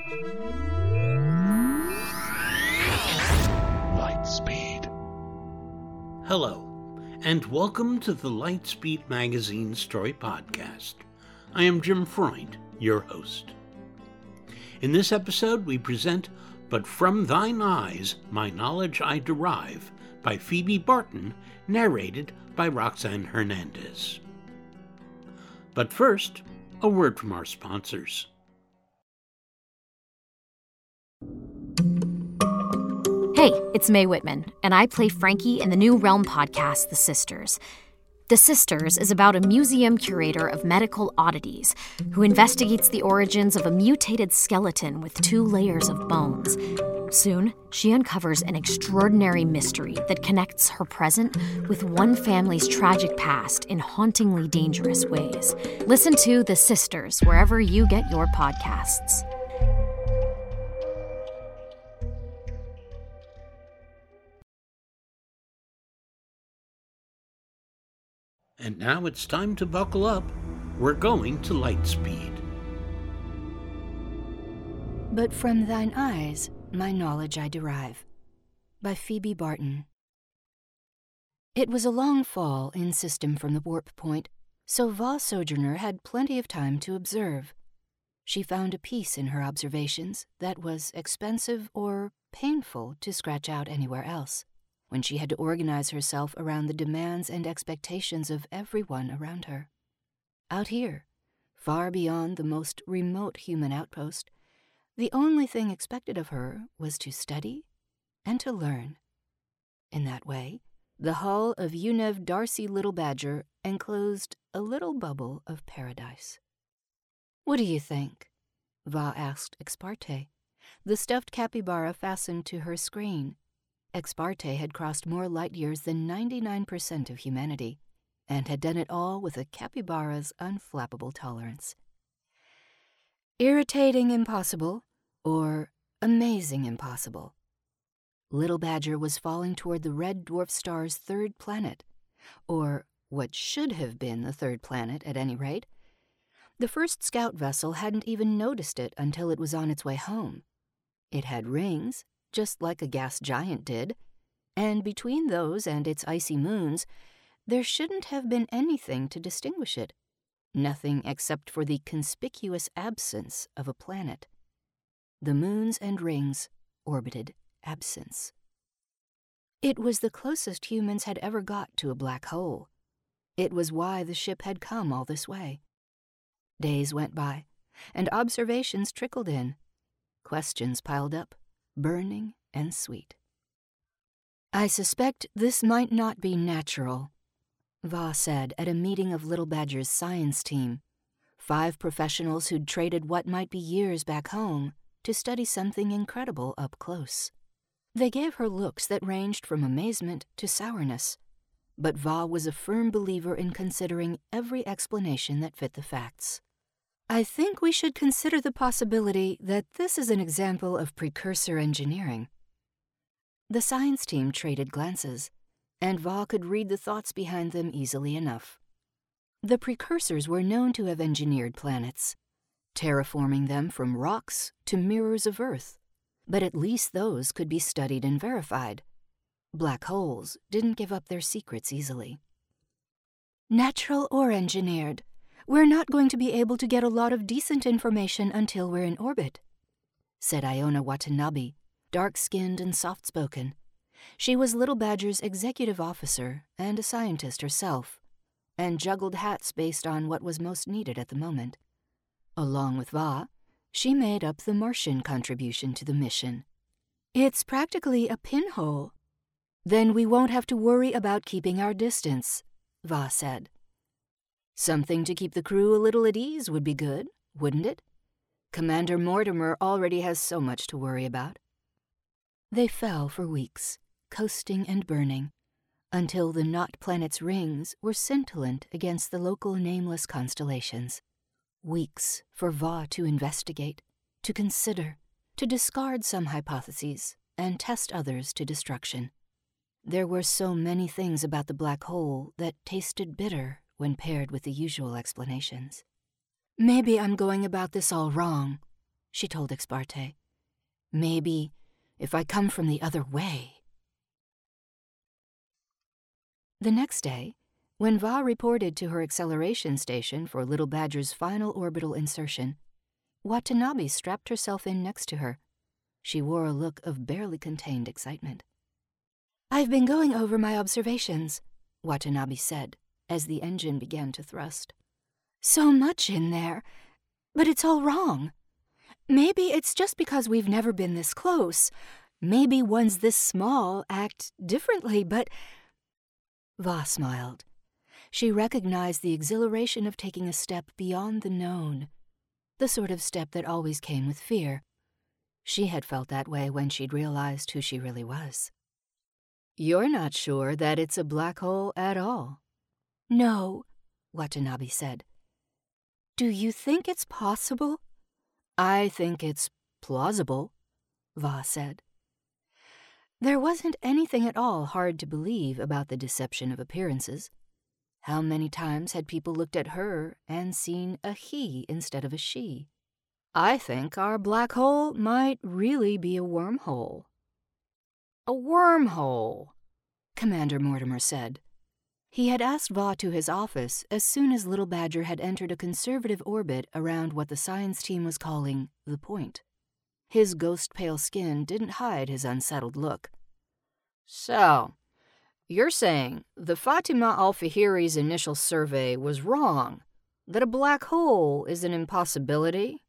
Lightspeed. Hello, and welcome to the Lightspeed Magazine Story Podcast. I am Jim Freund, your host. In this episode, we present But From Thine Eyes, My Knowledge I Derive, by Phoebe Barton, narrated by Roxanne Hernandez. But first, a word from our sponsors. Hey, it's Mae Whitman, and I play Frankie in the new Realm podcast, The Sisters. The Sisters is about a museum curator of medical oddities who investigates the origins of a mutated skeleton with 2 layers of bones. Soon, she uncovers an extraordinary mystery that connects her present with one family's tragic past in hauntingly dangerous ways. Listen to The Sisters wherever you get your podcasts. And now it's time to buckle up. We're going to Lightspeed. But from thine eyes, my knowledge I derive. By Phoebe Barton. It was a long fall in system from the warp point, so Va Sojourner had plenty of time to observe. She found a peace in her observations that was expensive or painful to scratch out anywhere else, when she had to organize herself around the demands and expectations of everyone around her. Out here, far beyond the most remote human outpost, the only thing expected of her was to study and to learn. In that way, the hull of Unev Darcy Little Badger enclosed a little bubble of paradise. "What do you think?" Va asked Exparte, the stuffed capybara fastened to her screen. Exparte had crossed more light years than 99% of humanity, and had done it all with a capybara's unflappable tolerance. Irritating impossible, or amazing impossible. Little Badger was falling toward the red dwarf star's 3rd planet, or what should have been the 3rd planet at any rate. The first scout vessel hadn't even noticed it until it was on its way home. It had rings, just like a gas giant did, and between those and its icy moons, there shouldn't have been anything to distinguish it. Nothing except for the conspicuous absence of a planet. The moons and rings orbited absence. It was the closest humans had ever got to a black hole. It was why the ship had come all this way. Days went by, and observations trickled in. Questions piled up, burning and sweet. "I suspect this might not be natural," Va said at a meeting of Little Badger's science team, 5 professionals who'd traded what might be years back home to study something incredible up close. They gave her looks that ranged from amazement to sourness, but Va was a firm believer in considering every explanation that fit the facts. "I think we should consider the possibility that this is an example of precursor engineering." The science team traded glances, and Va could read the thoughts behind them easily enough. The precursors were known to have engineered planets, terraforming them from rocks to mirrors of Earth, but at least those could be studied and verified. Black holes didn't give up their secrets easily. "Natural or engineered, we're not going to be able to get a lot of decent information until we're in orbit," said Iona Watanabe, dark-skinned and soft-spoken. She was Little Badger's executive officer and a scientist herself, and juggled hats based on what was most needed at the moment. Along with Va, she made up the Martian contribution to the mission. "It's practically a pinhole." "Then we won't have to worry about keeping our distance," Va said. "Something to keep the crew a little at ease would be good, wouldn't it? Commander Mortimer already has so much to worry about." They fell for weeks, coasting and burning, until the Not Planet's rings were scintillant against the local nameless constellations. Weeks for Va to investigate, to consider, to discard some hypotheses and test others to destruction. There were so many things about the black hole that tasted bitter when paired with the usual explanations. "Maybe I'm going about this all wrong," she told Exparte. "Maybe if I come from the other way." The next day, when Va reported to her acceleration station for Little Badger's final orbital insertion, Watanabe strapped herself in next to her. She wore a look of barely contained excitement. "I've been going over my observations," Watanabe said, as the engine began to thrust. "So much in there, but it's all wrong. Maybe it's just because we've never been this close. Maybe ones this small act differently, but—" Va smiled. She recognized the exhilaration of taking a step beyond the known, the sort of step that always came with fear. She had felt that way when she'd realized who she really was. "You're not sure that it's a black hole at all?" "No," Watanabe said. "Do you think it's possible?" "I think it's plausible," Va said. There wasn't anything at all hard to believe about the deception of appearances. How many times had people looked at her and seen a he instead of a she? "I think our black hole might really be a wormhole." "A wormhole," Commander Mortimer said. He had asked Va to his office as soon as Little Badger had entered a conservative orbit around what the science team was calling the point. His ghost-pale skin didn't hide his unsettled look. "So, you're saying the Fatima Al-Fahiri's initial survey was wrong, that a black hole is an impossibility?"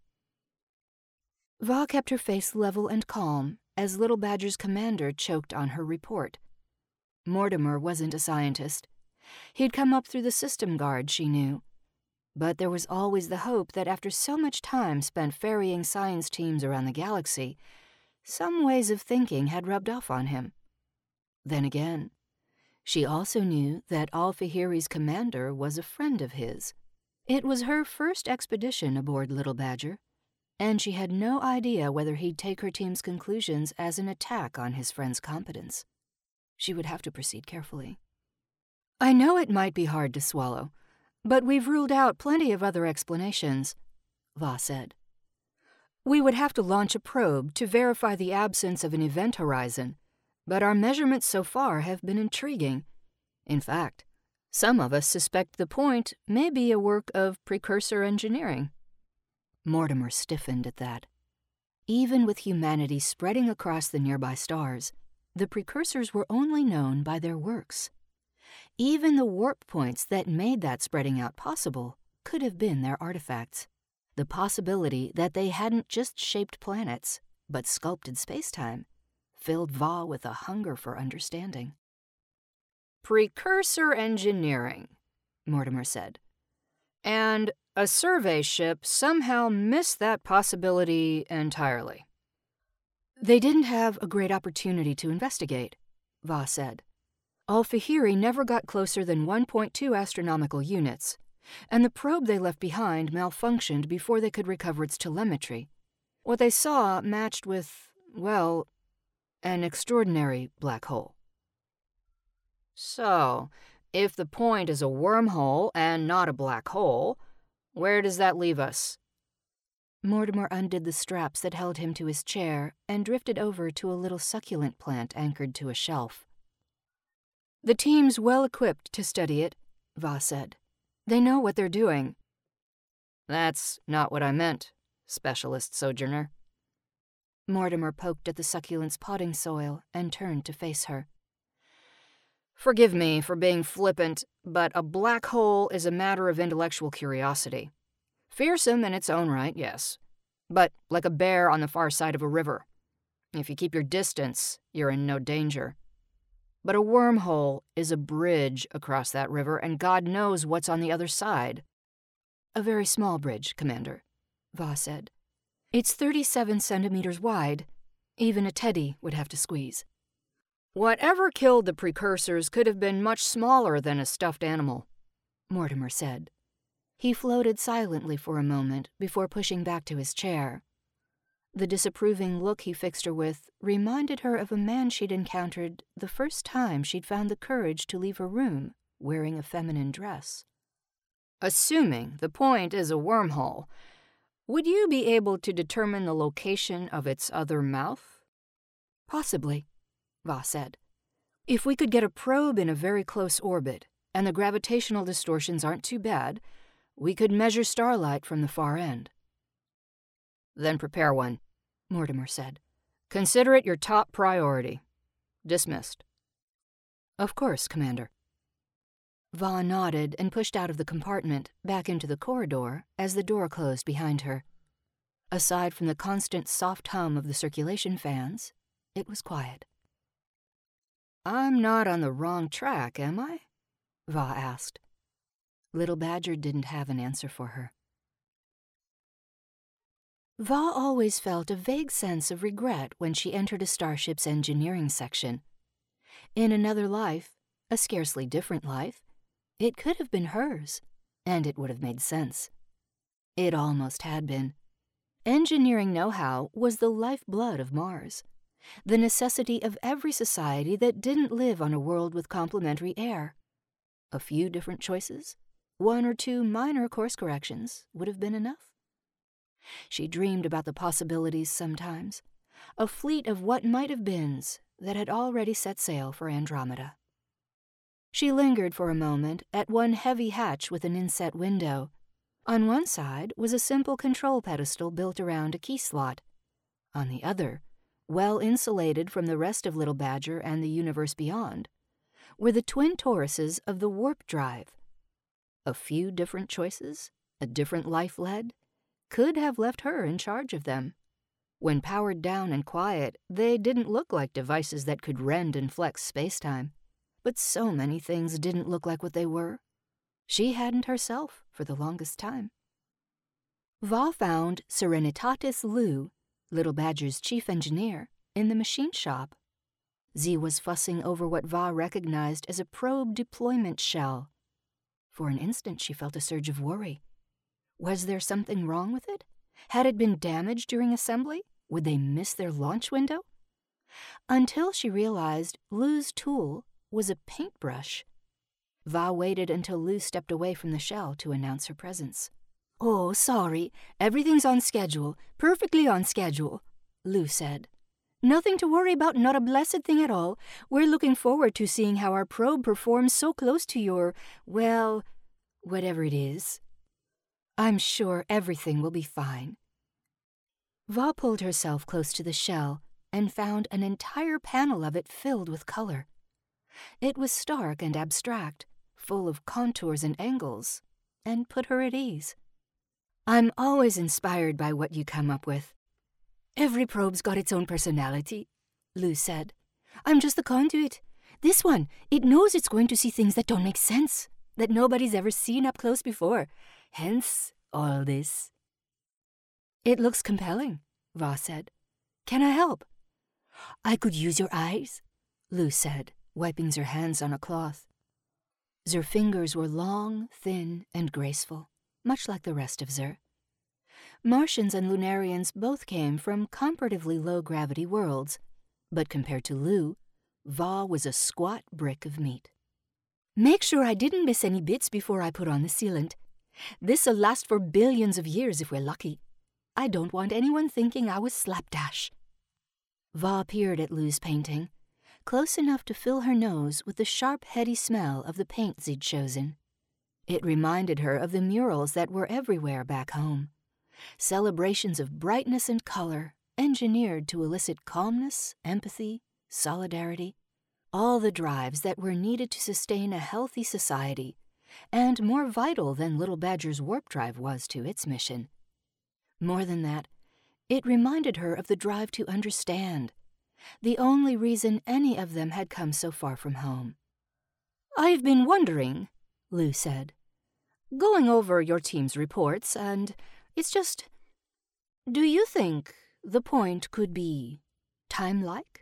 Va kept her face level and calm as Little Badger's commander choked on her report. Mortimer wasn't a scientist. He'd come up through the system guard, she knew. But there was always the hope that after so much time spent ferrying science teams around the galaxy, some ways of thinking had rubbed off on him. Then again, she also knew that Al-Fahiri's commander was a friend of his. It was her first expedition aboard Little Badger, and she had no idea whether he'd take her team's conclusions as an attack on his friend's competence. She would have to proceed carefully. "I know it might be hard to swallow, but we've ruled out plenty of other explanations," Va said. "We would have to launch a probe to verify the absence of an event horizon, but our measurements so far have been intriguing. In fact, some of us suspect the point may be a work of precursor engineering." Mortimer stiffened at that. Even with humanity spreading across the nearby stars, the precursors were only known by their works. Even the warp points that made that spreading out possible could have been their artifacts. The possibility that they hadn't just shaped planets, but sculpted spacetime, filled Va with a hunger for understanding. "Precursor engineering," Mortimer said. "And a survey ship somehow missed that possibility entirely." "They didn't have a great opportunity to investigate," Va said. "Al-Fahiri never got closer than 1.2 astronomical units, and the probe they left behind malfunctioned before they could recover its telemetry. What they saw matched with, well, an extraordinary black hole." "So, if the point is a wormhole and not a black hole, where does that leave us?" Mortimer undid the straps that held him to his chair and drifted over to a little succulent plant anchored to a shelf. "The team's well equipped to study it," Va said. "They know what they're doing." "That's not what I meant, Specialist Sojourner." Mortimer poked at the succulent's potting soil and turned to face her. "Forgive me for being flippant, but a black hole is a matter of intellectual curiosity. Fearsome in its own right, yes, but like a bear on the far side of a river. If you keep your distance, you're in no danger. But a wormhole is a bridge across that river, and God knows what's on the other side." "A very small bridge, Commander," Va said. "It's 37 centimeters wide. Even a teddy would have to squeeze." "Whatever killed the precursors could have been much smaller than a stuffed animal," Mortimer said. He floated silently for a moment before pushing back to his chair. The disapproving look he fixed her with reminded her of a man she'd encountered the first time she'd found the courage to leave her room wearing a feminine dress. "Assuming the point is a wormhole, Would you be able to determine the location of its other mouth? Possibly, Va said. If we could get a probe in a very close orbit, and the gravitational distortions aren't too bad, we could measure starlight from the far end. Then prepare one, Mortimer said. Consider it your top priority. Dismissed. Of course, Commander. Va nodded and pushed out of the compartment, back into the corridor, as the door closed behind her. Aside from the constant soft hum of the circulation fans, it was quiet. I'm not on the wrong track, am I? Va asked. Little Badger didn't have an answer for her. Va always felt a vague sense of regret when she entered a starship's engineering section. In another life, a scarcely different life, it could have been hers, and it would have made sense. It almost had been. Engineering know-how was the lifeblood of Mars, the necessity of every society that didn't live on a world with complementary air. A few different choices, 1 or 2 minor course corrections would have been enough. She dreamed about the possibilities sometimes, a fleet of what might have beens that had already set sail for Andromeda. She lingered for a moment at one heavy hatch with an inset window. On one side was a simple control pedestal built around a key slot. On the other, well insulated from the rest of Little Badger and the universe beyond, were the twin toruses of the warp drive. A few different choices, a different life led, could have left her in charge of them. When powered down and quiet, they didn't look like devices that could rend and flex spacetime. But so many things didn't look like what they were. She hadn't herself for the longest time. Va found Serenitatis Lu, Little Badger's chief engineer, in the machine shop. Z was fussing over what Va recognized as a probe deployment shell. For an instant she felt a surge of worry. Was there something wrong with it? Had it been damaged during assembly? Would they miss their launch window? Until she realized Lu's tool was a paintbrush. Va waited until Lu stepped away from the shell to announce her presence. Oh, sorry. Everything's on schedule. Perfectly on schedule, Lu said. Nothing to worry about, not a blessed thing at all. We're looking forward to seeing how our probe performs so close to your, well, whatever it is. I'm sure everything will be fine. Va pulled herself close to the shell and found an entire panel of it filled with color. It was stark and abstract, full of contours and angles, and put her at ease. I'm always inspired by what you come up with. Every probe's got its own personality, Lu said. I'm just the conduit. This one, it knows it's going to see things that don't make sense, that nobody's ever seen up close before. Hence, all this. It looks compelling, Va said. Can I help? I could use your eyes, Lu said, wiping her hands on a cloth. Her fingers were long, thin, and graceful, much like the rest of Zer. Martians and Lunarians both came from comparatively low-gravity worlds, but compared to Lu, Va was a squat brick of meat. Make sure I didn't miss any bits before I put on the sealant. This'll last for billions of years if we're lucky. I don't want anyone thinking I was slapdash. Va peered at Lu's painting, close enough to fill her nose with the sharp, heady smell of the paint Z'd chosen. It reminded her of the murals that were everywhere back home. Celebrations of brightness and color, engineered to elicit calmness, empathy, solidarity, all the drives that were needed to sustain a healthy society, and more vital than Little Badger's warp drive was to its mission. More than that, it reminded her of the drive to understand, the only reason any of them had come so far from home. I've been wondering, Lu said, going over your team's reports, and it's just, do you think the point could be time-like?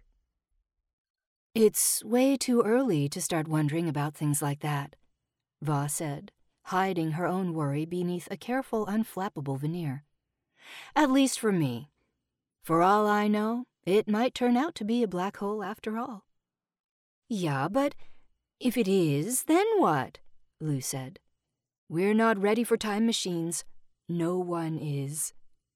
It's way too early to start wondering about things like that, Va said, hiding her own worry beneath a careful, unflappable veneer. At least for me. For all I know, it might turn out to be a black hole after all. Yeah, but if it is, then what? Lu said. We're not ready for time machines. No one is.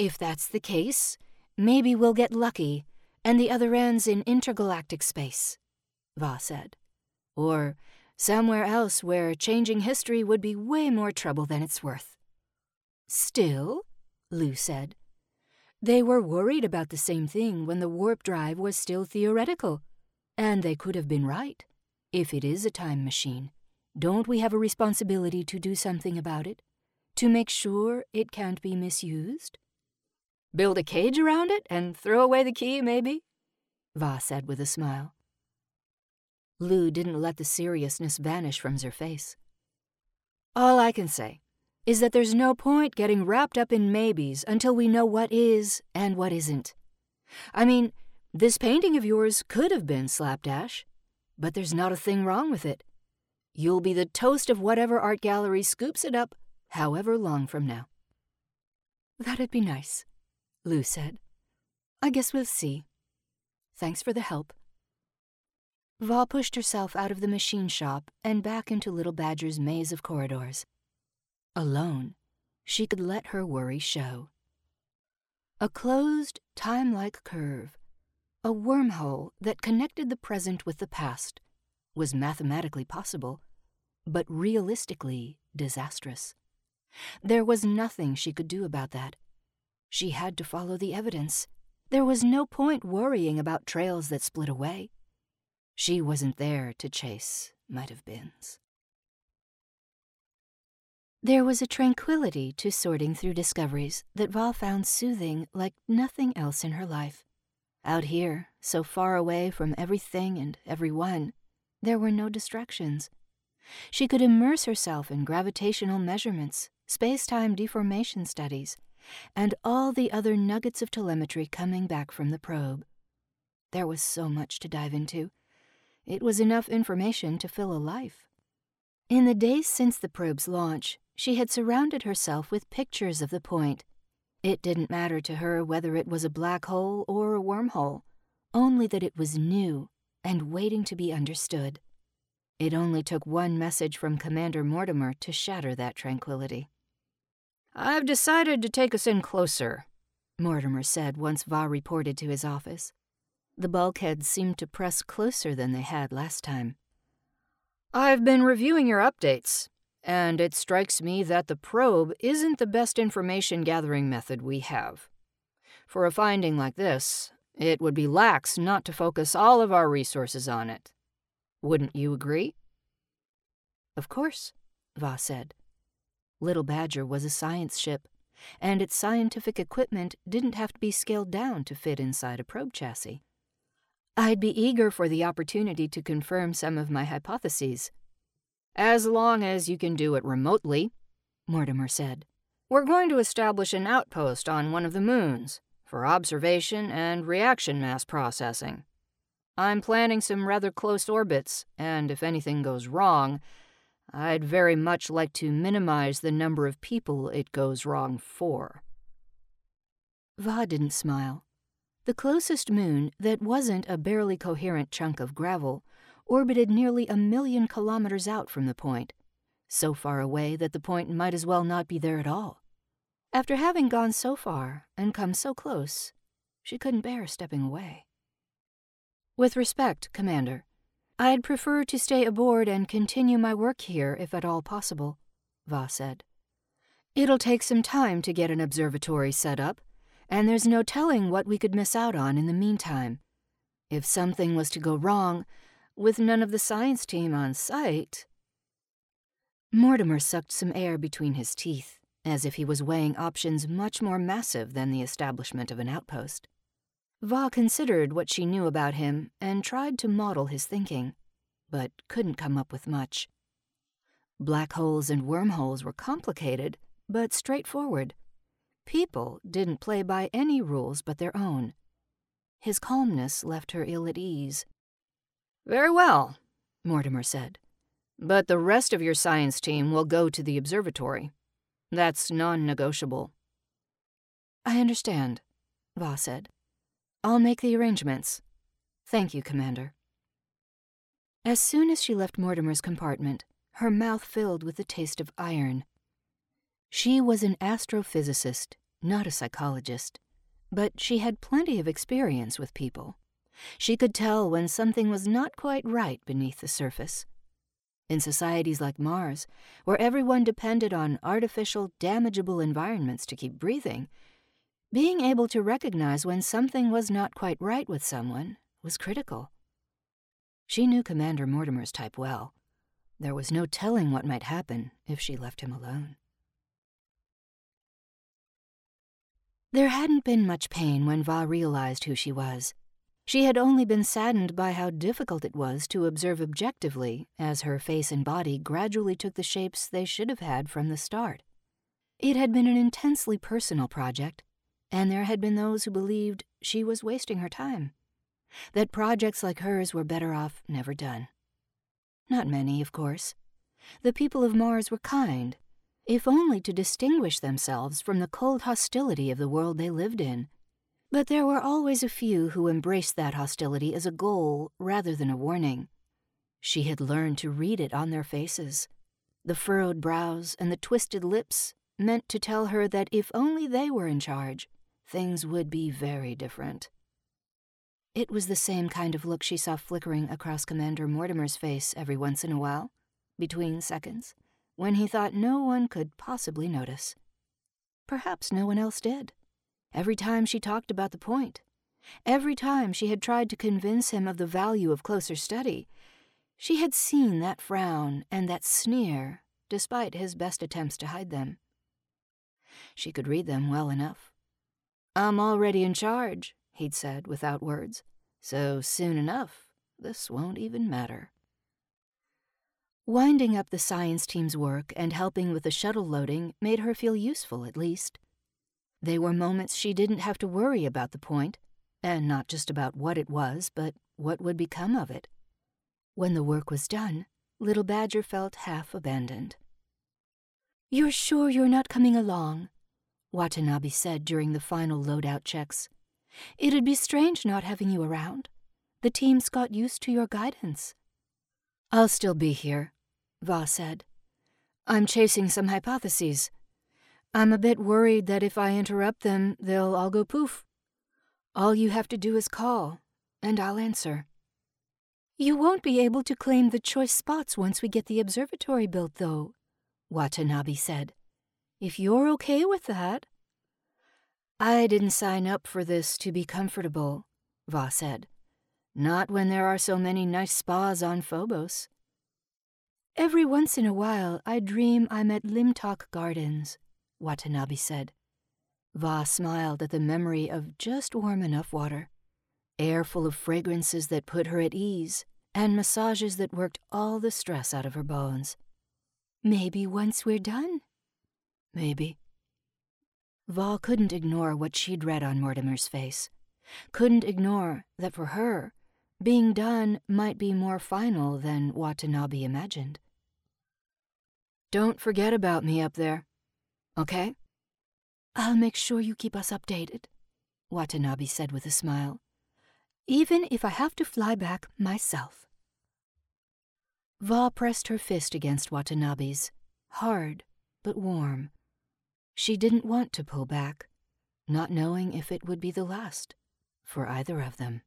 If that's the case, maybe we'll get lucky, and the other end's in intergalactic space, Va said. Or somewhere else where changing history would be way more trouble than it's worth. Still, Lou said, they were worried about the same thing when the warp drive was still theoretical. And they could have been right. If it is a time machine, don't we have a responsibility to do something about it? To make sure it can't be misused? Build a cage around it and throw away the key, maybe? Va said with a smile. Lou didn't let the seriousness vanish from her face. All I can say is that there's no point getting wrapped up in maybes until we know what is and what isn't. I mean, this painting of yours could have been slapdash, but there's not a thing wrong with it. You'll be the toast of whatever art gallery scoops it up, however long from now. That'd be nice, Lou said. I guess we'll see. Thanks for the help. Va pushed herself out of the machine shop and back into Little Badger's maze of corridors. Alone, she could let her worry show. A closed, time-like curve, a wormhole that connected the present with the past, was mathematically possible, but realistically disastrous. There was nothing she could do about that. She had to follow the evidence. There was no point worrying about trails that split away. She wasn't there to chase might-have-beens. There was a tranquility to sorting through discoveries that Va found soothing like nothing else in her life. Out here, so far away from everything and everyone, there were no distractions. She could immerse herself in gravitational measurements, space-time deformation studies, and all the other nuggets of telemetry coming back from the probe. There was so much to dive into. It was enough information to fill a life. In the days since the probe's launch, she had surrounded herself with pictures of the point. It didn't matter to her whether it was a black hole or a wormhole, only that it was new and waiting to be understood. It only took one message from Commander Mortimer to shatter that tranquility. "I've decided to take us in closer," Mortimer said once Va reported to his office. The bulkheads seemed to press closer than they had last time. "I've been reviewing your updates, and it strikes me that the probe isn't the best information-gathering method we have. For a finding like this, it would be lax not to focus all of our resources on it. Wouldn't you agree?" "Of course," Va said. Little Badger was a science ship, and its scientific equipment didn't have to be scaled down to fit inside a probe chassis. "I'd be eager for the opportunity to confirm some of my hypotheses." "As long as you can do it remotely," Mortimer said. "We're going to establish an outpost on one of the moons for observation and reaction mass processing. I'm planning some rather close orbits, and if anything goes wrong, I'd very much like to minimize the number of people it goes wrong for." Va didn't smile. The closest moon that wasn't a barely coherent chunk of gravel orbited nearly 1,000,000 kilometers out from the point, so far away that the point might as well not be there at all. After having gone so far and come so close, she couldn't bear stepping away. "With respect, Commander, I'd prefer to stay aboard and continue my work here if at all possible," Va said. "It'll take some time to get an observatory set up, and there's no telling what we could miss out on in the meantime. If something was to go wrong, with none of the science team on site—" Mortimer sucked some air between his teeth, as if he was weighing options much more massive than the establishment of an outpost. Va considered what she knew about him and tried to model his thinking, but couldn't come up with much. Black holes and wormholes were complicated, but straightforward. People didn't play by any rules but their own. His calmness left her ill at ease. "Very well," Mortimer said. "But the rest of your science team will go to the observatory. That's non-negotiable." "I understand," Va said. "I'll make the arrangements. Thank you, Commander." As soon as she left Mortimer's compartment, her mouth filled with the taste of iron. She was an astrophysicist, not a psychologist, but she had plenty of experience with people. She could tell when something was not quite right beneath the surface. In societies like Mars, where everyone depended on artificial, damageable environments to keep breathing, being able to recognize when something was not quite right with someone was critical. She knew Commander Mortimer's type well. There was no telling what might happen if she left him alone. There hadn't been much pain when Va realized who she was. She had only been saddened by how difficult it was to observe objectively as her face and body gradually took the shapes they should have had from the start. It had been an intensely personal project, and there had been those who believed she was wasting her time, that projects like hers were better off never done. Not many, of course. The people of Mars were kind, if only to distinguish themselves from the cold hostility of the world they lived in. But there were always a few who embraced that hostility as a goal rather than a warning. She had learned to read it on their faces. The furrowed brows and the twisted lips meant to tell her that if only they were in charge, things would be very different. It was the same kind of look she saw flickering across Commander Mortimer's face every once in a while, between seconds, when he thought no one could possibly notice. Perhaps no one else did. Every time she talked about the point, every time she had tried to convince him of the value of closer study, she had seen that frown and that sneer, despite his best attempts to hide them. She could read them well enough. "I'm already in charge," he'd said without words, "so soon enough, this won't even matter." Winding up the science team's work and helping with the shuttle loading made her feel useful, at least. They were moments she didn't have to worry about the point, and not just about what it was, but what would become of it. When the work was done, Little Badger felt half abandoned. "You're sure you're not coming along?" Watanabe said during the final loadout checks. "It'd be strange not having you around. The team's got used to your guidance." "I'll still be here," Va said. "I'm chasing some hypotheses. I'm a bit worried that if I interrupt them, they'll all go poof. All you have to do is call, and I'll answer." "You won't be able to claim the choice spots once we get the observatory built, though," Watanabe said. "If you're okay with that." "I didn't sign up for this to be comfortable," Va said. "Not when there are so many nice spas on Phobos." "Every once in a while, I dream I'm at Limtok Gardens," Watanabe said. Va smiled at the memory of just warm enough water, air full of fragrances that put her at ease, and massages that worked all the stress out of her bones. "Maybe once we're done." "Maybe." Va couldn't ignore what she'd read on Mortimer's face. Couldn't ignore that for her, being done might be more final than Watanabe imagined. "Don't forget about me up there, okay?" "I'll make sure you keep us updated," Watanabe said with a smile. "Even if I have to fly back myself." Va pressed her fist against Watanabe's, hard but warm. She didn't want to pull back, not knowing if it would be the last for either of them.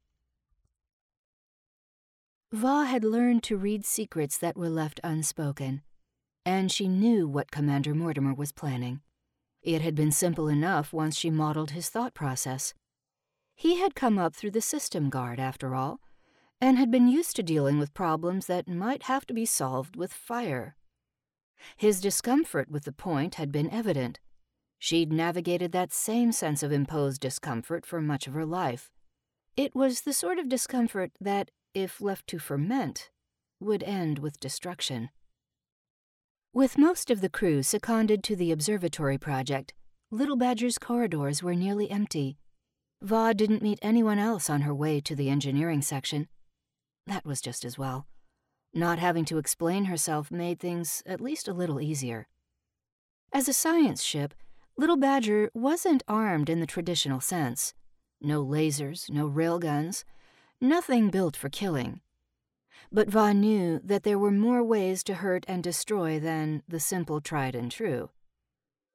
Va had learned to read secrets that were left unspoken, and she knew what Commander Mortimer was planning. It had been simple enough once she modeled his thought process. He had come up through the system guard, after all, and had been used to dealing with problems that might have to be solved with fire. His discomfort with the point had been evident. She'd navigated that same sense of imposed discomfort for much of her life. It was the sort of discomfort that, if left to ferment, would end with destruction. With most of the crew seconded to the observatory project, Little Badger's corridors were nearly empty. Va didn't meet anyone else on her way to the engineering section. That was just as well. Not having to explain herself made things at least a little easier. As a science ship, Little Badger wasn't armed in the traditional sense. No lasers, no railguns, nothing built for killing. But Va knew that there were more ways to hurt and destroy than the simple tried and true.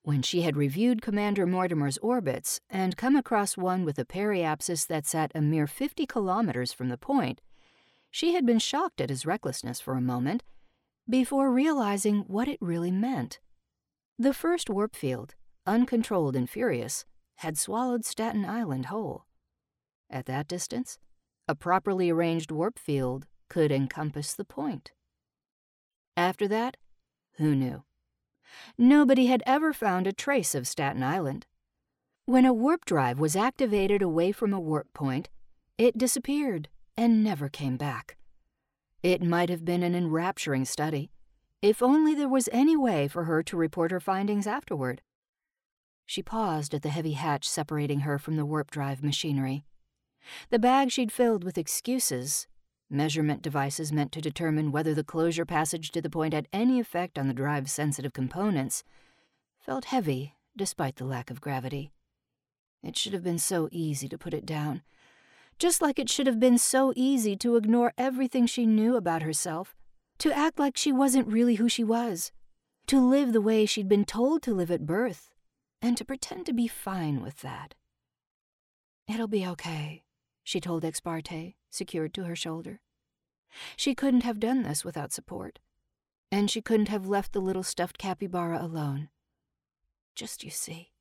When she had reviewed Commander Mortimer's orbits and come across one with a periapsis that sat a mere 50 kilometers from the point, she had been shocked at his recklessness for a moment before realizing what it really meant. The first warp field, uncontrolled and furious, had swallowed Staten Island whole. At that distance, a properly arranged warp field could encompass the point. After that, who knew? Nobody had ever found a trace of Staten Island. When a warp drive was activated away from a warp point, it disappeared and never came back. It might have been an enrapturing study, if only there was any way for her to report her findings afterward. She paused at the heavy hatch separating her from the warp drive machinery. The bag she'd filled with excuses, measurement devices meant to determine whether the closure passage to the point had any effect on the drive's sensitive components, felt heavy despite the lack of gravity. It should have been so easy to put it down, just like it should have been so easy to ignore everything she knew about herself, to act like she wasn't really who she was, to live the way she'd been told to live at birth, and to pretend to be fine with that. "It'll be okay," she told Ex parte, secured to her shoulder. She couldn't have done this without support, and she couldn't have left the little stuffed capybara alone. Just you see.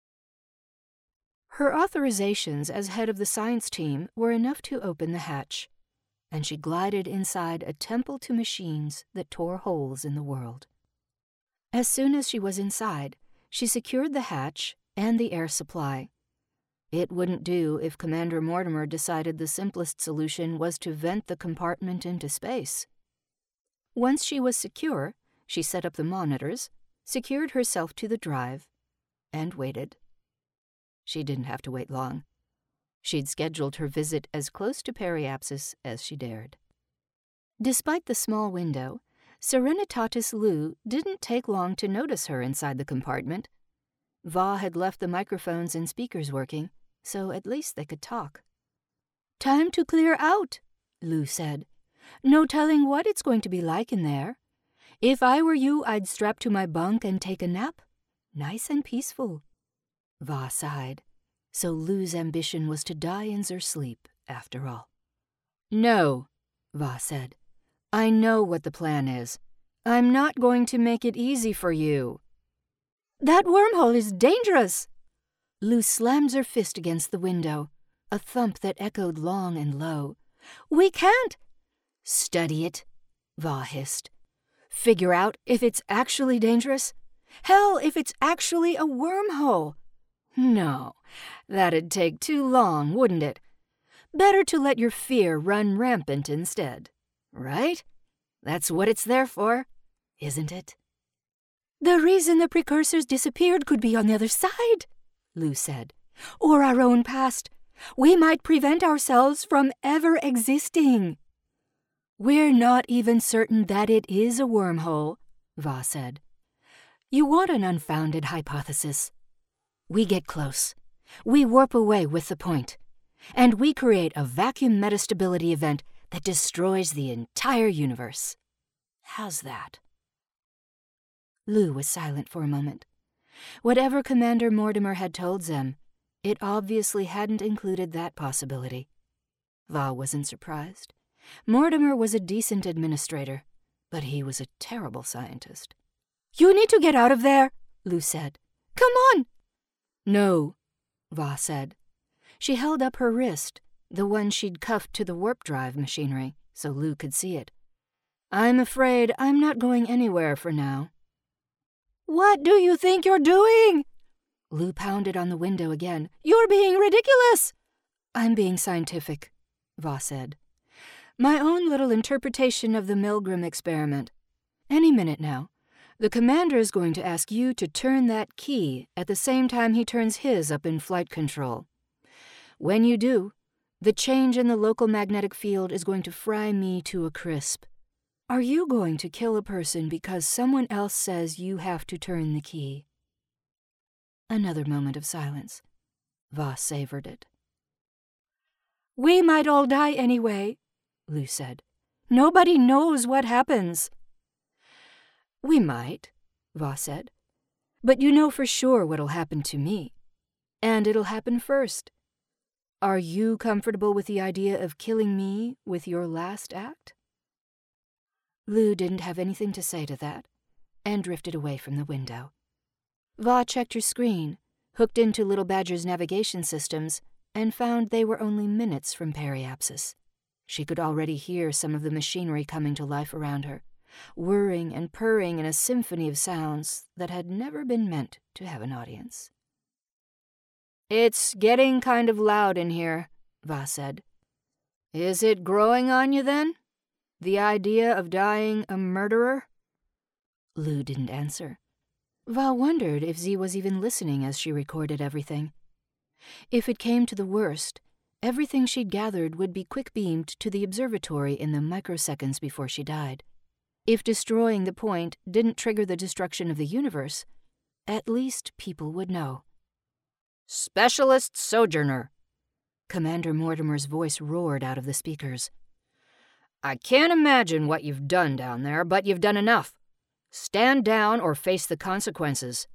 Her authorizations as head of the science team were enough to open the hatch, and she glided inside a temple to machines that tore holes in the world. As soon as she was inside, she secured the hatch and the air supply. It wouldn't do if Commander Mortimer decided the simplest solution was to vent the compartment into space. Once she was secure, she set up the monitors, secured herself to the drive, and waited. She didn't have to wait long. She'd scheduled her visit as close to periapsis as she dared. Despite the small window, Serenitatis Lou didn't take long to notice her inside the compartment. Va had left the microphones and speakers working, so at least they could talk. "Time to clear out," Lou said. "No telling what it's going to be like in there. If I were you, I'd strap to my bunk and take a nap. Nice and peaceful." Va sighed. So Lou's ambition was to die in her sleep, after all. "No," Va said. "I know what the plan is. I'm not going to make it easy for you." "That wormhole is dangerous!" Lou slammed her fist against the window, a thump that echoed long and low. "We can't—" "Study it," Va hissed. "Figure out if it's actually dangerous? Hell, if it's actually a wormhole! No, that'd take too long, wouldn't it? Better to let your fear run rampant instead, right? That's what it's there for, isn't it?" "The reason the precursors disappeared could be on the other side," Lou said. "Or our own past. We might prevent ourselves from ever existing." "We're not even certain that it is a wormhole," Va said. "You want an unfounded hypothesis. We get close. We warp away with the point. And we create a vacuum metastability event that destroys the entire universe. How's that?" Lou was silent for a moment. Whatever Commander Mortimer had told them, it obviously hadn't included that possibility. Va wasn't surprised. Mortimer was a decent administrator, but he was a terrible scientist. "You need to get out of there," Lou said. "Come on." "No," Va said. She held up her wrist, the one she'd cuffed to the warp drive machinery, so Lou could see it. "I'm afraid I'm not going anywhere for now." "What do you think you're doing?" Lou pounded on the window again. "You're being ridiculous." "I'm being scientific," Va said. "My own little interpretation of the Milgram experiment. Any minute now, the commander is going to ask you to turn that key at the same time he turns his up in flight control. When you do, the change in the local magnetic field is going to fry me to a crisp. Are you going to kill a person because someone else says you have to turn the key?" Another moment of silence. Va savored it. "We might all die anyway," Lou said. "Nobody knows what happens." "We might," Va said. But you know for sure what'll happen to me. And it'll happen first. Are you comfortable with the idea of killing me with your last act?" Lou didn't have anything to say to that, and drifted away from the window. Va checked her screen, hooked into Little Badger's navigation systems, and found they were only minutes from Periapsis. She could already hear some of the machinery coming to life around her, whirring and purring in a symphony of sounds that had never been meant to have an audience. "It's getting kind of loud in here," Va said. "Is it growing on you then? The idea of dying a murderer?" Lou didn't answer. Va wondered if Z was even listening as she recorded everything. If it came to the worst, everything she'd gathered would be quick-beamed to the observatory in the microseconds before she died. If destroying the point didn't trigger the destruction of the universe, at least people would know. "Specialist Sojourner," Commander Mortimer's voice roared out of the speakers. "I can't imagine what you've done down there, but you've done enough. Stand down or face the consequences."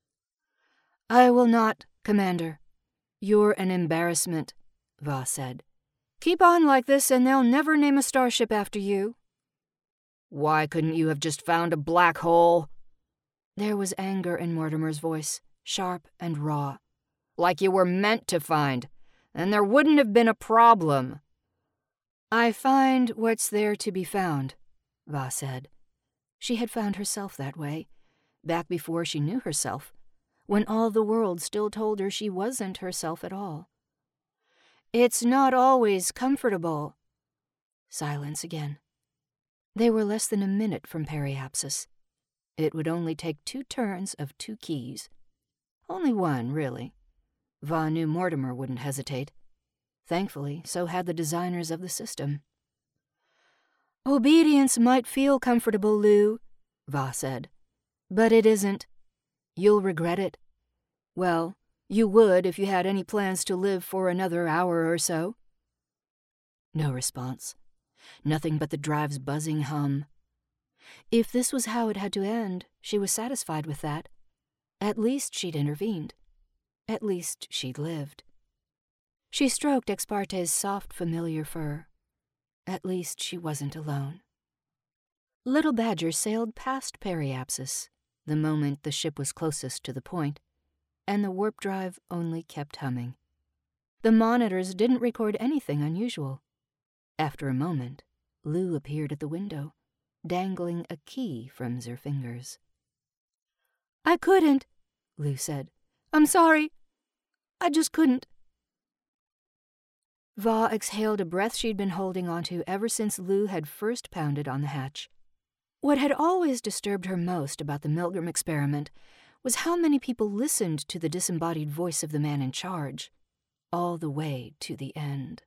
"I will not, Commander. You're an embarrassment," Va said. "Keep on like this and they'll never name a starship after you." "Why couldn't you have just found a black hole?" There was anger in Mortimer's voice, sharp and raw. "Like you were meant to find, and there wouldn't have been a problem." "I find what's there to be found," Va said. She had found herself that way, back before she knew herself, when all the world still told her she wasn't herself at all. "It's not always comfortable." Silence again. They were less than a minute from Periapsis. It would only take 2 turns of 2 keys. Only one, really. Va knew Mortimer wouldn't hesitate. Thankfully, so had the designers of the system. "Obedience might feel comfortable, Lou," Va said, "but it isn't. You'll regret it. Well, you would if you had any plans to live for another hour or so." No response. Nothing but the drive's buzzing hum. If this was how it had to end, she was satisfied with that. At least she'd intervened. At least she'd lived. She stroked Exparte's soft, familiar fur. At least she wasn't alone. Little Badger sailed past Periapsis the moment the ship was closest to the point, and the warp drive only kept humming. The monitors didn't record anything unusual. After a moment, Lou appeared at the window, dangling a key from her fingers. "I couldn't," Lou said. "I'm sorry. I just couldn't." Va exhaled a breath she'd been holding onto ever since Lou had first pounded on the hatch. What had always disturbed her most about the Milgram experiment was how many people listened to the disembodied voice of the man in charge, all the way to the end.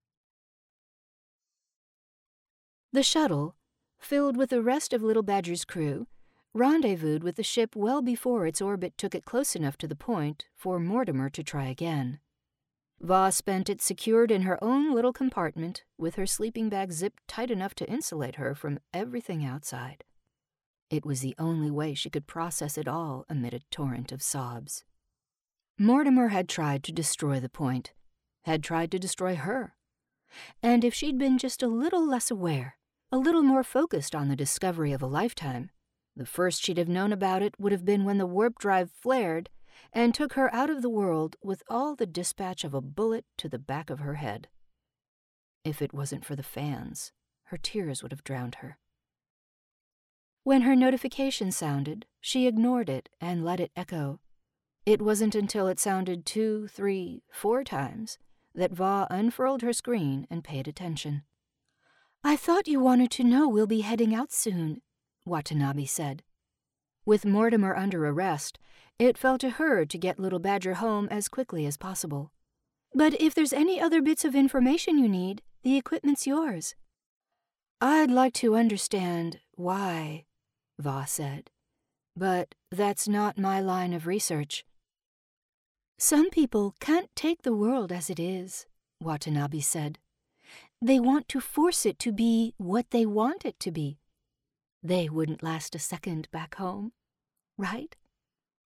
The shuttle, filled with the rest of Little Badger's crew, rendezvoused with the ship well before its orbit took it close enough to the point for Mortimer to try again. Va spent it secured in her own little compartment, with her sleeping bag zipped tight enough to insulate her from everything outside. It was the only way she could process it all amid a torrent of sobs. Mortimer had tried to destroy the point, had tried to destroy her. And if she'd been just a little less aware, a little more focused on the discovery of a lifetime, the first she'd have known about it would have been when the warp drive flared and took her out of the world with all the dispatch of a bullet to the back of her head. If it wasn't for the fans, her tears would have drowned her. When her notification sounded, she ignored it and let it echo. It wasn't until it sounded 2, 3, 4 times that Va unfurled her screen and paid attention. "I thought you wanted to know we'll be heading out soon," Watanabe said. With Mortimer under arrest, it fell to her to get Little Badger home as quickly as possible. "But if there's any other bits of information you need, the equipment's yours." "I'd like to understand why," Va said, "but that's not my line of research." "Some people can't take the world as it is," Watanabe said. "They want to force it to be what they want it to be. They wouldn't last a second back home, right?"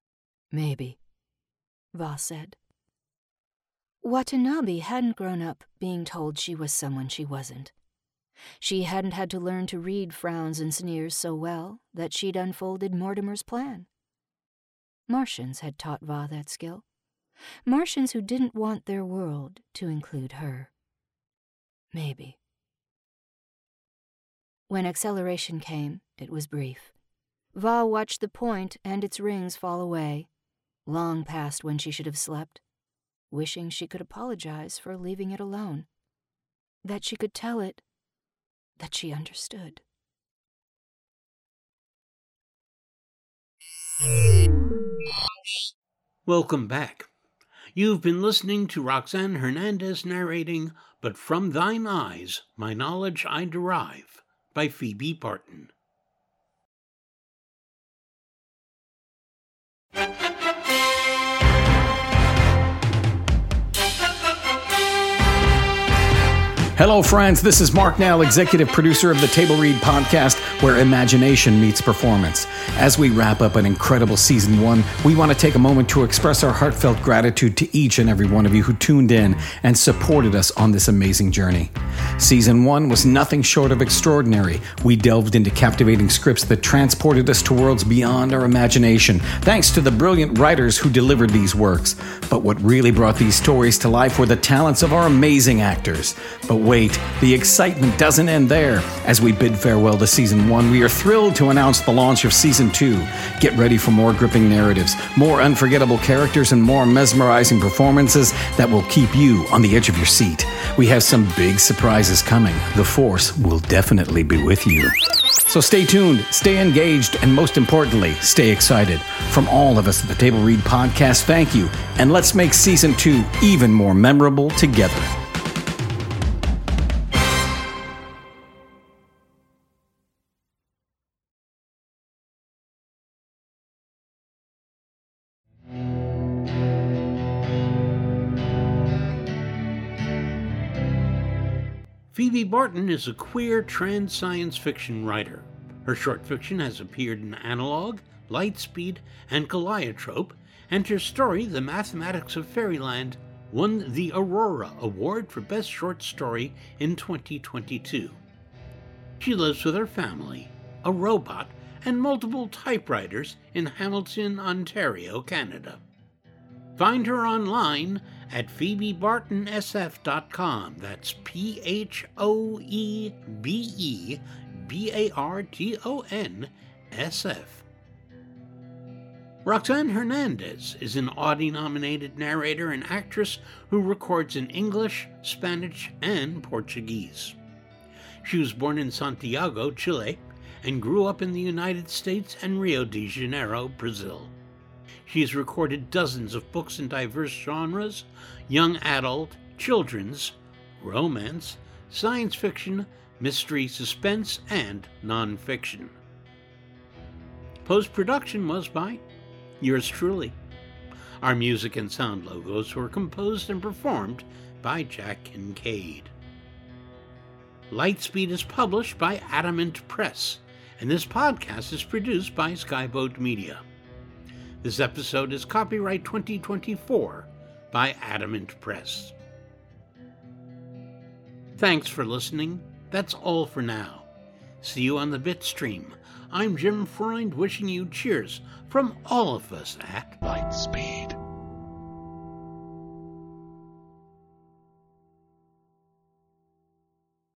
Maybe, Va said. Watanabe hadn't grown up being told she was someone she wasn't. She hadn't had to learn to read frowns and sneers so well that she'd unfolded Mortimer's plan. Martians had taught Va that skill. Martians who didn't want their world to include her. Maybe. When acceleration came, it was brief. Va watched the point and its rings fall away, long past when she should have slept, wishing she could apologize for leaving it alone, that she could tell it that she understood. Welcome back. You've been listening to Roxanne Hernandez narrating But From Thine Eyes My Knowledge I Derive by Phoebe Barton. Hello, friends. This is Mark Nell, executive producer of the Table Read podcast, where imagination meets performance. As we wrap up an incredible season 1, we want to take a moment to express our heartfelt gratitude to each and every one of you who tuned in and supported us on this amazing journey. Season 1 was nothing short of extraordinary. We delved into captivating scripts that transported us to worlds beyond our imagination, thanks to the brilliant writers who delivered these works. But what really brought these stories to life were the talents of our amazing actors. But wait, the excitement doesn't end there. As we bid farewell to Season 1, we are thrilled to announce the launch of Season 2. Get ready for more gripping narratives, more unforgettable characters, and more mesmerizing performances that will keep you on the edge of your seat. We have some big surprises coming. The Force will definitely be with you. So stay tuned, stay engaged, and most importantly, stay excited. From all of us at the Table Read podcast, thank you, and let's make Season 2 even more memorable together. Phoebe Barton is a queer trans science fiction writer. Her short fiction has appeared in Analog, Lightspeed, and Calliotrope, and her story, The Mathematics of Fairyland, won the Aurora Award for Best Short Story in 2022. She lives with her family, a robot, and multiple typewriters in Hamilton, Ontario, Canada. Find her online at PhoebeBartonSF.com. That's PhoebeBartonsF. Roxanne Hernandez is an Audie-nominated narrator and actress who records in English, Spanish, and Portuguese. She was born in Santiago, Chile, and grew up in the United States and Rio de Janeiro, Brazil. She has recorded dozens of books in diverse genres: young adult, children's, romance, science fiction, mystery, suspense, and nonfiction. Post-production was by yours truly. Our music and sound logos were composed and performed by Jack Kincaid. Lightspeed is published by Adamant Press, and this podcast is produced by Skyboat Media. This episode is copyright 2024 by Adamant Press. Thanks for listening. That's all for now. See you on the Bitstream. I'm Jim Freund, wishing you cheers from all of us at Lightspeed.